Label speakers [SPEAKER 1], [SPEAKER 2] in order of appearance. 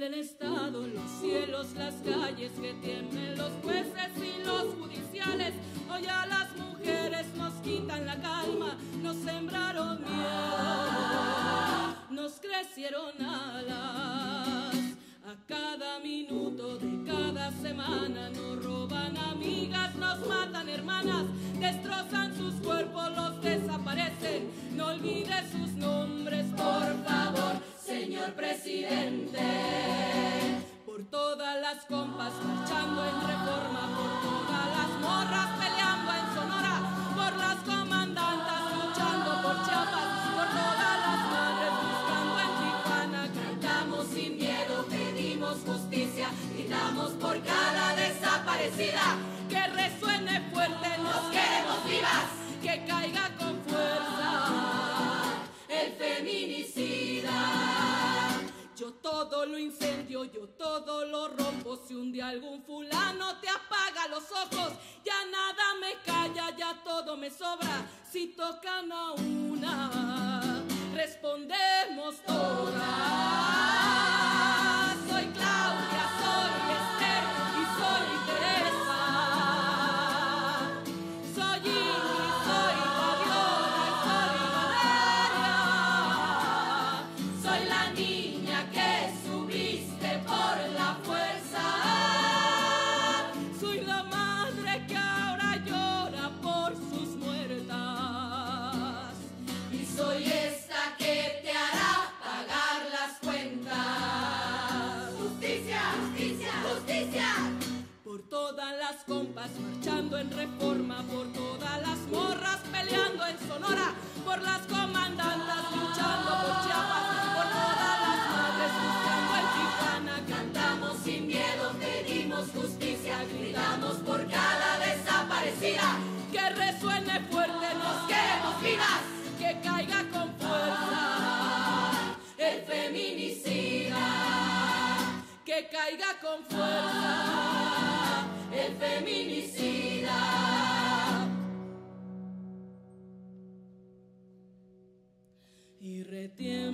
[SPEAKER 1] tiemble el Estado, los cielos, las calles, que tiemblen los jueces y los judiciales. Hoy a las mujeres nos quitan la calma, nos sembraron miedo, nos crecieron alas. A cada minuto de cada semana nos roban amigas, nos matan hermanas, destrozan sus cuerpos, los desaparecen. No olvide sus nombres, por favor, señor presidente. Por todas las compas marchando en Reforma, por todas las morras peleando en Sonora, por las comandantas luchando por Chiapas, por todas las madres buscando en Tijuana. Cantamos sin miedo, pedimos justicia, gritamos por cada desaparecida. Que resuene fuerte, nos queremos vivas, que caiga con fuerza el feminicida. Yo todo lo incendio, yo todo lo rompo. Si un día algún fulano te apaga los ojos, ya nada me calla, ya todo me sobra. Si tocan a una, respondemos todas. Soy Claudia, soy Esther y soy Teresa. Soy Ingrid, soy Fabiola y soy Valeria. Soy la niña que subiste por la fuerza. Soy la madre que ahora llora por sus muertas. Y soy esta que te hará pagar las cuentas. Justicia, justicia, justicia. Por todas las compas marchando en Reforma, por todas las morras peleando en Sonora, por las comandantas luchando por Chiapas, por todas las madres buscando en Tijuana. Cantamos sin miedo, pedimos justicia, gritamos por cada desaparecida. Que resuene fuerte, nos queremos vivas, que caiga con fuerza el feminicida. Que caiga con fuerza el feminicida. Y retiembla